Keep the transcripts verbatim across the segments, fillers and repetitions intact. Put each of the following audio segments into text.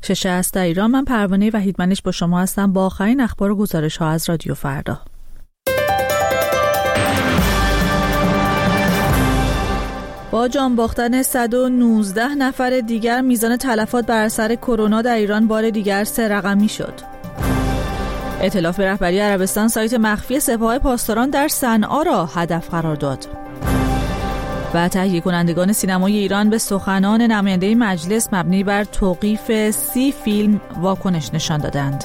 شش است در ایران. من پروانه وحیدمنش با شما هستم با آخرین اخبار و گزارش ها از رادیو فردا. با جان باختن صد و نوزده نفر دیگر میزان تلفات بر اثر کرونا در ایران بار دیگر سه رقمی شد. ائتلاف رهبری عربستان سایت مخفی سپاه پاسداران در صنعا را هدف قرار داد. و تهیه کنندگان سینمای ایران به سخنان نماینده مجلس مبنی بر توقیف سی فیلم واکنش نشان دادند.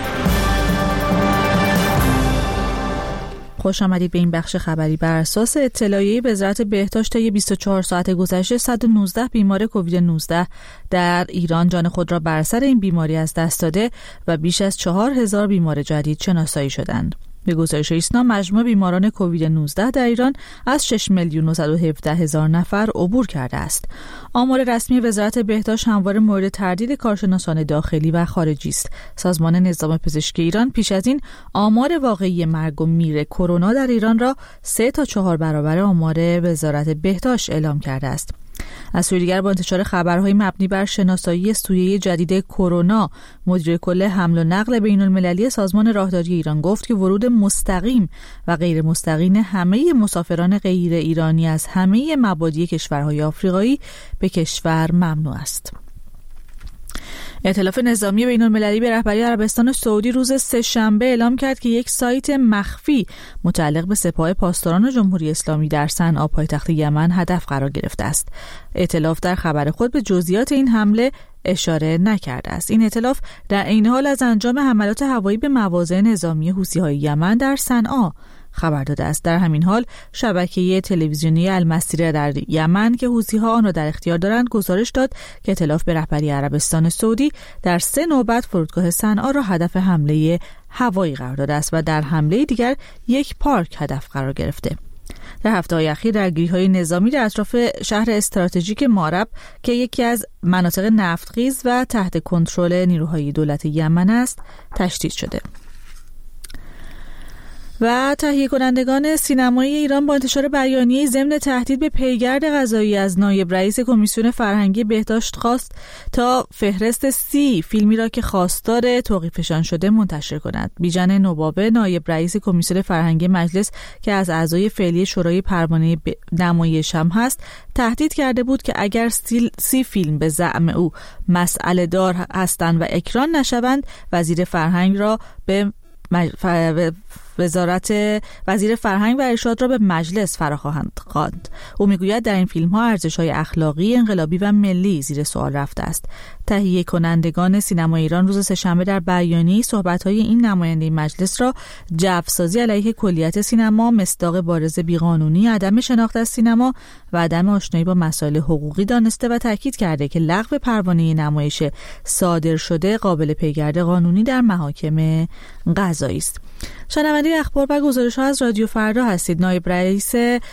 خوش آمدید به این بخش خبری. بر اساس اطلاعیه وزارت بهداشت طی بیست و چهار ساعت گذشته صد و نوزده بیمار کووید نوزده در ایران جان خود را بر اثر این بیماری از دست داده و بیش از چهار هزار بیمار جدید شناسایی شدند. به گزارش ایسنا مجموع بیماران کووید نوزده در ایران از شش میلیون و صد و هفده هزار نفر عبور کرده است. آمار رسمی وزارت بهداشت همواره مورد تردید کارشناسان داخلی و خارجی است. سازمان نظام پزشکی ایران پیش از این آمار واقعی مرگ و میر کرونا در ایران را سه تا چهار برابر آمار وزارت بهداشت اعلام کرده است. از سوی دیگر با انتشار خبرهای مبنی بر شناسایی سویه جدید کرونا، مدیر کل حمل و نقل بین المللی سازمان راهداری ایران گفت که ورود مستقیم و غیر مستقیم همه مسافران غیر ایرانی از همه مبادی کشورهای آفریقایی به کشور ممنوع است. ائتلاف نظامی بین المللی به رهبری عربستان سعودی روز سه‌شنبه اعلام کرد که یک سایت مخفی متعلق به سپاه پاسداران جمهوری اسلامی در صنعا پایتخت یمن هدف قرار گرفته است. ائتلاف در خبر خود به جزئیات این حمله اشاره نکرده است. این ائتلاف در عین حال از انجام حملات هوایی به مواضع نظامی حوثی‌های یمن در صنعا خبر داده است. در همین حال شبکه تلویزیونی المسیره در یمن که حوثی‌ها آن را در اختیار دارند گزارش داد که ائتلاف به رهبری عربستان سعودی در سه نوبت فرودگاه صنعا را هدف حمله هوایی قرار داده است و در حمله دیگر یک پارک هدف قرار گرفته. در هفته‌های اخیر درگیری‌های نظامی در اطراف شهر استراتژیک مارب که یکی از مناطق نفتخیز و تحت کنترل نیروهای دولت یمن است تشدید شده. و تهیه کنندگان سینمای ایران با انتشار بیانیه ضمن تهدید به پیگرد قضایی از نایب رئیس کمیسیون فرهنگی بهداشت خواست تا فهرست سی فیلمی را که خواستار توقیفشان شده منتشر کند. بیژن نوبابه نایب رئیس کمیسیون فرهنگی مجلس که از اعضای فعلی شورای پروانه نمایش هم هست تهدید کرده بود که اگر سی فیلم به زعم او مسئله دار هستند و اکران نشوند وزیر فرهنگ را به مج... ف... وزارت وزیر فرهنگ و ارشاد را به مجلس فراخواهند خواند. او میگوید در این فیلم ها ارزش‌های اخلاقی، انقلابی و ملی زیر سوال رفته است. تهیه کنندگان سینما ایران روز سه‌شنبه در بیانیه‌ای صحبت‌های این نماینده مجلس را جوسازی علیه کلیت سینما، مصداق بارز بیقانونی، عدم شناخت از سینما و عدم آشنایی با مسائل حقوقی دانسته و تاکید کرده که لغو پروانه نمایش صادر شده قابل پیگرد قانونی در محاکم قضایی است. شنونده اخبار و گزارش‌ها از رادیو فردا هستید. نایب رئیس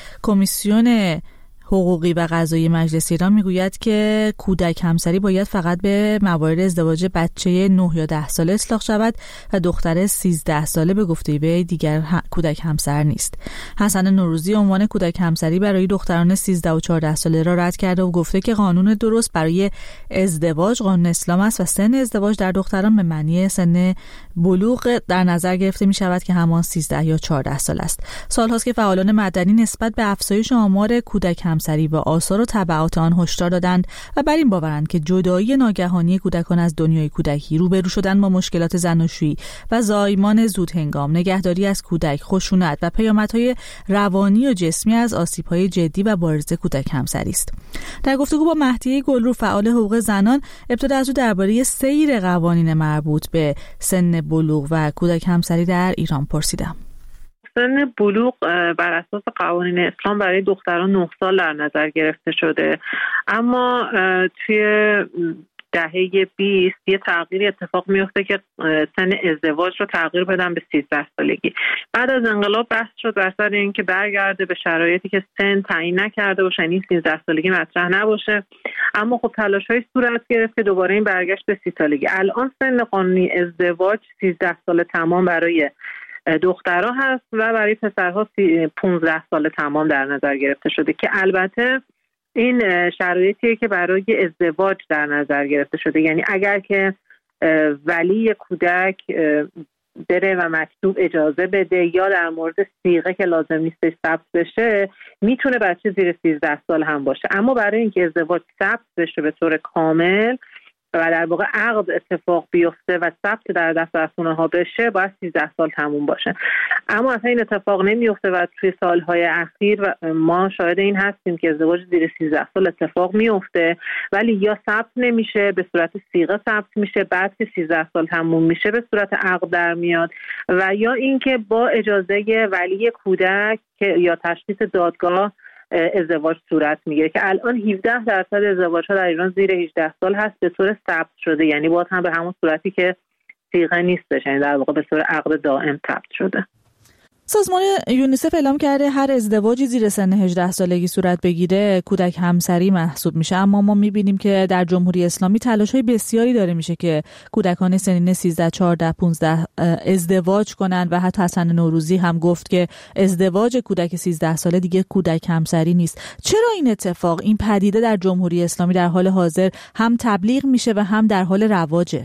کمیسیون حقوقی و قضایی مجلس ایران میگوید که کودک همسری باید فقط به موارد ازدواج بچه نه یا ده ساله اطلاق شود و دختر سیزده ساله به گفته وی دیگر کودک همسر نیست. حسن نوروزی عنوان کودک همسری برای دختران سیزده و چهارده ساله را رد کرده و گفته که قانون درست برای ازدواج قانون اسلام است و سن ازدواج در دختران به معنی سن بلوغ در نظر گرفته می شود که همان سیزده یا چهارده سال است. سالهاست که فعالان مدنی نسبت به افزایش آمار کودک همسری و آثار و تبعات آن هشدار دادند و بر این باورند که جدایی ناگهانی کودکان از دنیای کودکی، روبرو شدن با مشکلات زناشویی و زایمان زود هنگام، نگهداری از کودک، خشونت و پیامدهای روانی و جسمی از آسیب‌های جدی و بارز کودک همسری است. در گفتگو با مهدیه گلرو فعال حقوق زنان ابتدا از او درباره سیر قوانین مربوط به سن بلوغ و کودک همسری در ایران پرسیدم. سن بلوغ بر اساس قوانین اسلام برای دختران نه سال در نظر گرفته شده، اما توی دهه بیست یه تغییر اتفاق میفته که سن ازدواج رو تغییر بدن به سیزده سالگی. بعد از انقلاب بحث شد بر سر اینکه برگرده به شرایطی که سن تعیین نکرده باشه، این سیزده سالگی مطرح نباشه، اما خب تلاش‌های صورت گرفت که دوباره این برگشت به سی سالگی. الان سن قانونی ازدواج سیزده سال تمام برای دخترها هست و برای پسرها پانزده سال تمام در نظر گرفته شده که البته این شرایطیه که برای ازدواج در نظر گرفته شده. یعنی اگر که ولی کودک بره و مکتوب اجازه بده یا در مورد صیغه که لازم نیستش ثبت بشه، میتونه بچه زیر سیزده سال هم باشه. اما برای اینکه ازدواج ثبت بشه به طور کامل و در واقع عقد اتفاق بیفته و ثبت در دفترخونه ها بشه، باید سیزده سال تموم باشه. اما اصلا این اتفاق نمیفته و توی سالهای اخیر ما شاهد این هستیم که ازدواج زیر سیزده سال اتفاق میفته ولی یا ثبت نمیشه، به صورت صیغه ثبت میشه، بعد که سیزده سال تموم میشه به صورت عقد در میاد، و یا اینکه با اجازه ولی کودک که یا تشخیص دادگاه ازدواج صورت میگیره که الان هفده درصد ازدواج‌ها در ایران زیر هجده سال هست به طور ثبت شده. یعنی باز هم به همون صورتی که صیغه نیستش، یعنی در واقع به طور عقد دائم ثبت شده. سازمان یونیسف اعلام کرده هر ازدواجی زیر سن هجده سالگی صورت بگیره کودک همسری محسوب میشه، اما ما میبینیم که در جمهوری اسلامی تلاش‌های بسیاری داره میشه که کودکان سنین سیزده، چهارده، پانزده ازدواج کنن و حتی حسن نوروزی هم گفت که ازدواج کودک سیزده ساله دیگه کودک همسری نیست. چرا این اتفاق، این پدیده در جمهوری اسلامی در حال حاضر هم تبلیغ میشه و هم در حال رواجه؟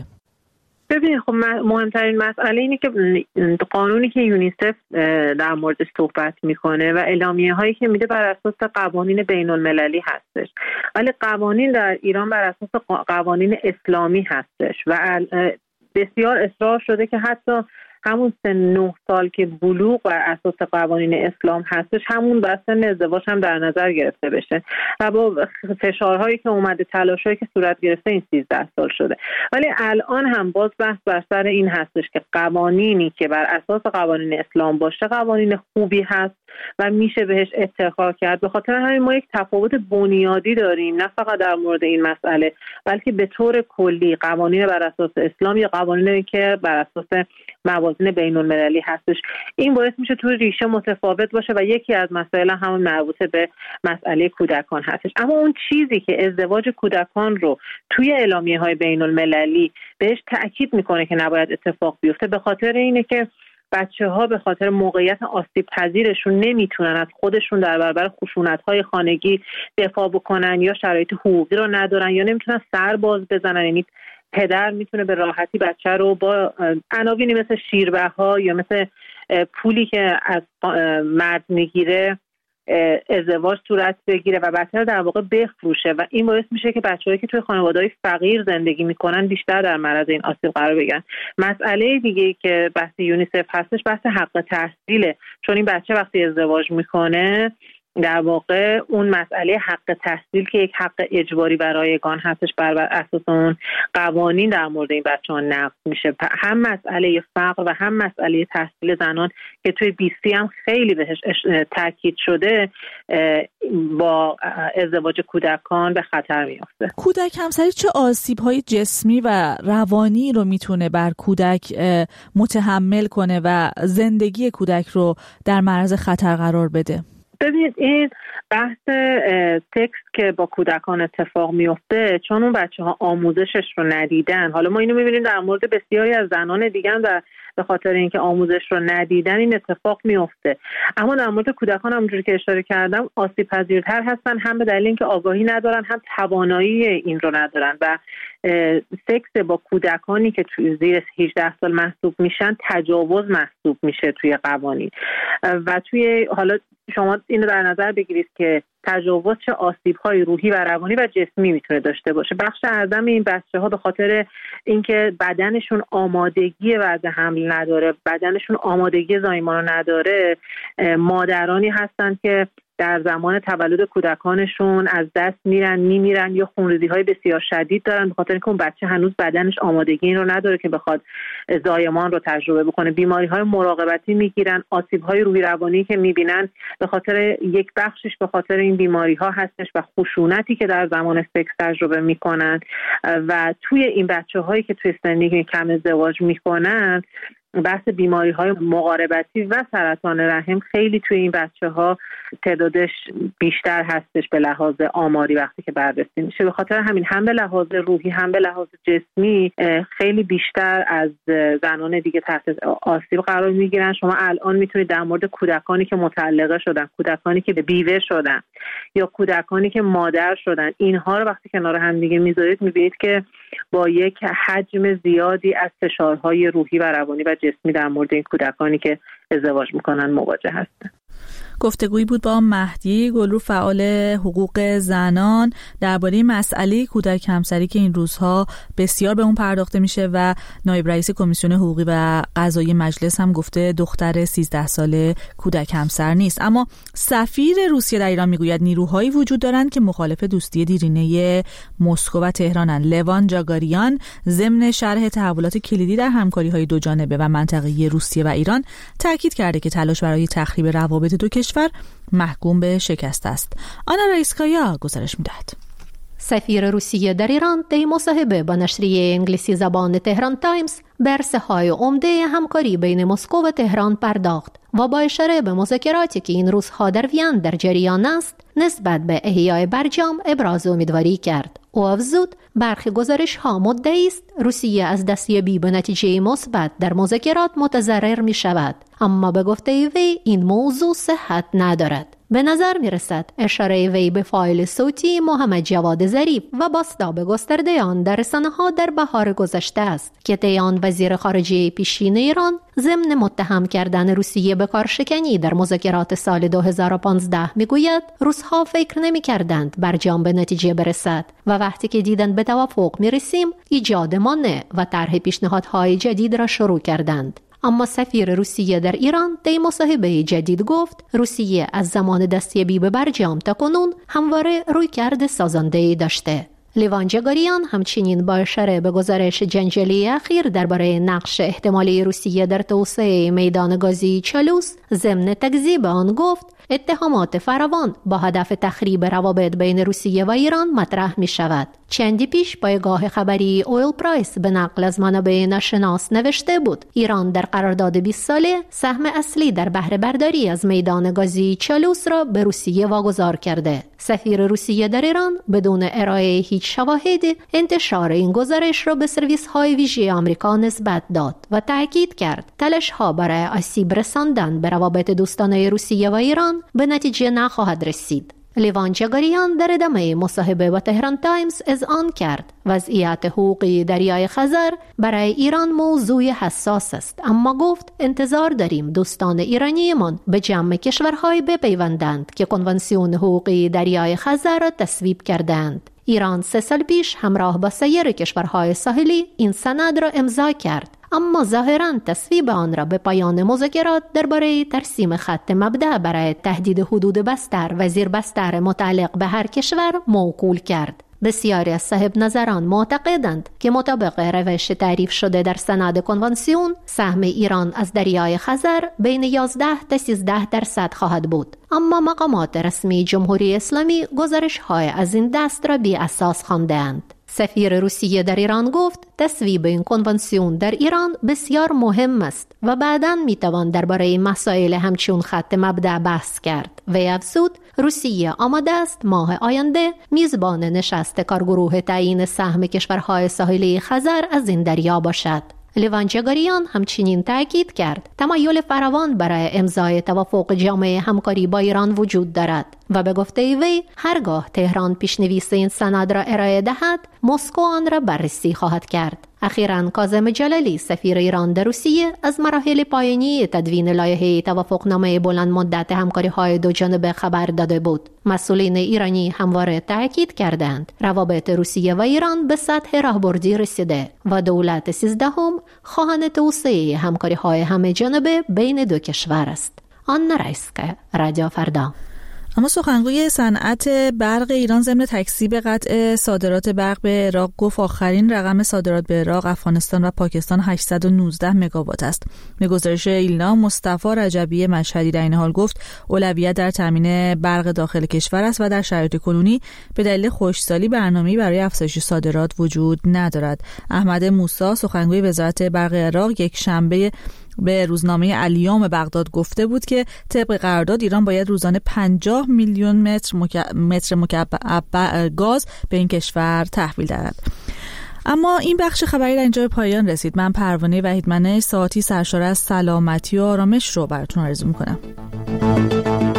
ببین خب مهمترین مسئله اینه که قانونی که یونیسف در موردش صحبت میکنه و اعلامیه هایی که میده بر اساس قوانین بین المللی هستش، ولی قوانین در ایران بر اساس قوانین اسلامی هستش و بسیار اصرار شده که حتی همون سن نه سال که بلوغ بر اساس قوانین اسلام هستش همون بر سن ازدواج هم در نظر گرفته بشه و با فشارهایی که اومده، تلاشایی که صورت گرفته، این سیزده سال شده. ولی الان هم باز بحث بر سر این هستش که قوانینی که بر اساس قوانین اسلام باشه قوانین خوبی هست و میشه بهش اتکا کرد. به خاطر همین ما یک تفاوت بنیادی داریم، نه فقط در مورد این مسئله بلکه به طور کلی قوانین بر اساس اسلام یا قوانینی که بر اساس موازین بین المللی هستش. این باعث میشه توی ریشه متفاوت باشه و یکی از مسائل همون مربوط به مسئله کودکان هستش. اما اون چیزی که ازدواج کودکان رو توی اعلامیه های بین المللی بهش تأکید میکنه که نباید اتفاق بیفته، به خاطر اینه که بچه ها به خاطر موقعیت آسیب پذیرشون نمیتونن از خودشون در برابر خشونت‌های خانگی دفاع بکنن یا شرایط حقوقی رو ندارن یا نمیتونن سر باز بزنن. یعنی پدر میتونه به راحتی بچه رو با عناوینی مثل شیربها یا مثل پولی که از مرد میگیره ازدواج صورت بگیره و بچه رو در واقع بفروشه و این باعث میشه که بچه‌هایی که توی خانواده‌های فقیر زندگی میکنن بیشتر در معرض این آسیب قرار بگیرن. مسئله دیگه که بحث یونیسف هستش بحث حق تحصیله، چون این بچه وقتی ازدواج میکنه در واقع اون مسئله حق تحصیل که یک حق اجباری و رایگان هستش بر اساس اون قوانین در مورد این بچه‌ها نقض میشه. هم مسئله فقر و هم مسئله تحصیل زنان که توی بی سی هم خیلی بهش تاکید شده با ازدواج کودکان به خطر میفته. کودک همسری چه آسیب‌های جسمی و روانی رو میتونه بر کودک متحمل کنه و زندگی کودک رو در معرض خطر قرار بده؟ ببینید این بحث سکس که با کودکان اتفاق میفته چون اون بچه ها آموزشش رو ندیدن. حالا ما اینو میبینیم در مورد بسیاری از زنان دیگه هم در به خاطر اینکه آموزش رو ندیدن این اتفاق میفته. اما در مورد کودکان همونجوری که اشاره کردم آسیب پذیرتر هستن، هم به دلیل اینکه آگاهی ندارن هم توانایی این رو ندارن و سکس با کودکانی که توی زیر هجده سال محسوب میشن تجاوز محسوب میشه توی قوانین و توی حالا شما اینو در نظر بگیرید که تجاوز چه آسیب‌های روحی و روانی و جسمی میتونه داشته باشه. بخش اعظم این بچه‌ها به خاطر اینکه بدنشون آمادگی وضع حمل نداره، بدنشون آمادگی زایمان نداره، مادرانی هستن که در زمان تولد کودکانشون از دست میرن میمیرن یا خونریزی‌های بسیار شدید دارن به خاطر اینکه اون بچه هنوز بدنش آمادگی این رو نداره که بخواد زایمان رو تجربه بکنه. بیماری‌های مراقبتی میگیرن، آسیب‌های روحی روانی که میبینن به خاطر یک بخشش به خاطر این بیماری‌ها هستش و خشونتی که در زمان سکس تجربه میکنن و توی این بچه‌هایی که توی سنی کم ازدواج میکنن بحث بیماری های مقاربتی و سرطان رحم خیلی توی این بچه ها تعدادش بیشتر هستش به لحاظ آماری وقتی که بررسی میشه. به خاطر همین هم به لحاظ روحی هم به لحاظ جسمی خیلی بیشتر از زنان دیگه تحت آسیب قرار میگیرن. شما الان میتونید در مورد کودکانی که مطلقه شدن، کودکانی که بیوه شدن یا کودکانی که مادر شدن، اینها رو وقتی کنار هم دیگه میذارید میبینید که با یک حجم زیادی از فشارهای روحی و روانی و جسمی در مورد این کودکانی که ازدواج میکنن مواجه هستن. گفتگویی بود با مهدی گلرو، فعال حقوق زنان، درباره مسئله کودک همسری که این روزها بسیار به اون پرداخته میشه و نایب رئیس کمیسیون حقوقی و قضایی مجلس هم گفته دختر سیزده ساله کودک همسر نیست. اما سفیر روسیه در ایران میگوید نیروهایی وجود دارند که مخالف دوستی دیرینه مسکو و تهرانن. لوان جاگاریان ضمن شرح تحولات کلیدی در همکاری‌های دو جانبه و منطقه‌ای روسیه و ایران تاکید کرده که تلاش برای تخریب روابط دو کشور محکوم به شکست است. آنا رایسکایا گزارش می‌دهد. سفیر روسیه در ایران در مصاحبه با نشریه انگلیسی زبان تهران تایمز به عرصه‌های عمده همکاری بین مسکو و تهران پرداخت و با اشاره به مذاکراتی که این روزها در وین در جریان است نسبت به احیای برجام ابراز امیدواری کرد. او افزود برخی گزارش‌ها مدعی است روسیه از دستیابی به نتیجه مثبت در مذاکرات متضرر می‌شود، اما به گفته وی این موضوع صحت ندارد. به نظر می رسد اشاره وی به فایل صوتی محمد جواد ظریف و بازتاب گسترده آن در رسانه‌ها در بهار گذشته است که طی وزیر خارجه پیشین ایران ضمن متهم کردن روسیه به کارشکنی در مذاکرات سال دو هزار و پانزده میگوید روس‌ها فکر نمی‌کردند برجام به نتیجه برسد و وقتی که دیدند به توافق می‌رسیم ایجاد مانع و طرح پیشنهادهای جدید را شروع کردند. اما سفیر روسیه در ایران در مصاحبه جدید گفت روسیه از زمان دستیابی به برجام تا کنون همواره رویکرد سازنده‌ای داشته. لیوان جاگاریان همچنین با اشاره به گزارش جنجالی اخیر درباره نقش احتمالی روسیه در توسعه میدان گازی چالوس ضمن تکذیب آن گفت اتهامات فراوان با هدف تخریب روابط بین روسیه و ایران مطرح می شود. چندی پیش پایگاه خبری اویل پرایس به نقل از منابع ناشناس نوشته بود ایران در قرارداد بیست ساله سهم اصلی در بهره برداری از میدان گازی چالوس را به روسیه واگذار کرده. سفیر روسیه در ایران بدون ارائه هیچ شواهدی انتشار این گزارش را به سرویس های ویژه آمریکا نسبت داد و تاکید کرد تلاش ها برای آسیب رساندن به روابط دوستانه روسیه و ایران به نتیجه نخواهد رسید. لیوان جاگاریان در ادامه مصاحبه با تهران تایمز اذعان کرد وضعیت حقوقی دریای خزر برای ایران موضوع حساس است، اما گفت انتظار داریم دوستان ایرانیمان به جمع کشورهای بپیوندند که کنوانسیون حقوقی دریای خزر را تصویب کردند. ایران سه سال پیش همراه با سایر کشورهای ساحلی این سند را امضا کرد، اما ظاهراً تصویب آن را به پایان مذاکرات درباره ترسیم خط مبدأ برای تهدید حدود بستر و زیر بستر متعلق به هر کشور موکول کرد. بسیاری از صاحب نظران معتقدند که مطابق روش تعریف شده در سند کنوانسیون سهم ایران از دریای خزر بین یازده تا سیزده درصد خواهد بود، اما مقامات رسمی جمهوری اسلامی گزارش‌های از این دست را بی اساس خوانده‌اند. سفیر روسیه در ایران گفت تصویب این کنوانسیون در ایران بسیار مهم است و بعداً میتوان درباره این مسائل همچون خط مبدأ بحث کرد. و افزود روسیه آماده است ماه آینده میزبان نشست کارگروه تعیین سهم کشورهای ساحلی خزر از این دریا باشد. لیوان جاگاریان همچنین تاکید کرد تمایل فراوان برای امضای توافق جامع همکاری با ایران وجود دارد و به گفته وی هرگاه تهران پیشنویس این سند را ارائه دهد مسکو آن را بررسی خواهد کرد. اخیراً کاظم جلالی سفیر ایران در روسیه از مراحل پایانی تدوین لایحه توافقنامه بلند مدت همکاری‌های دو جانبه خبر داده بود. مسئولین ایرانی همواره تاکید کردند روابط روسیه و ایران به سطح راهبردی رسیده و دولت سیزدهم خواهان توسعه همکاری‌های همه جانبه بین دو کشور است. آنا رایسکایا، رادیو فردا. اما سخنگوی صنعت برق ایران ضمن تکذیب قطع صادرات برق به عراق گفت آخرین رقم صادرات به عراق، افغانستان و پاکستان هشتصد و نوزده مگاوات است. به گزارش ایلنا، مصطفی رجبی مشهدی در این حال گفت اولویت در تامین برق داخل کشور است و در شرایط کنونی به دلیل خشکسالی برنامه‌ای برای افزایش صادرات وجود ندارد. احمد موسی، سخنگوی وزارت برق عراق، یک شنبه به روزنامه الیام بغداد گفته بود که طبق قرارداد ایران باید روزانه پنجاه میلیون متر مکعب متر مکعب گاز به این کشور تحویل دهد. اما این بخش خبری در اینجا به پایان رسید. من پروانه وحیدمنش ساعتی سرشار از سلامتی و آرامش رو براتون آرزو میکنم.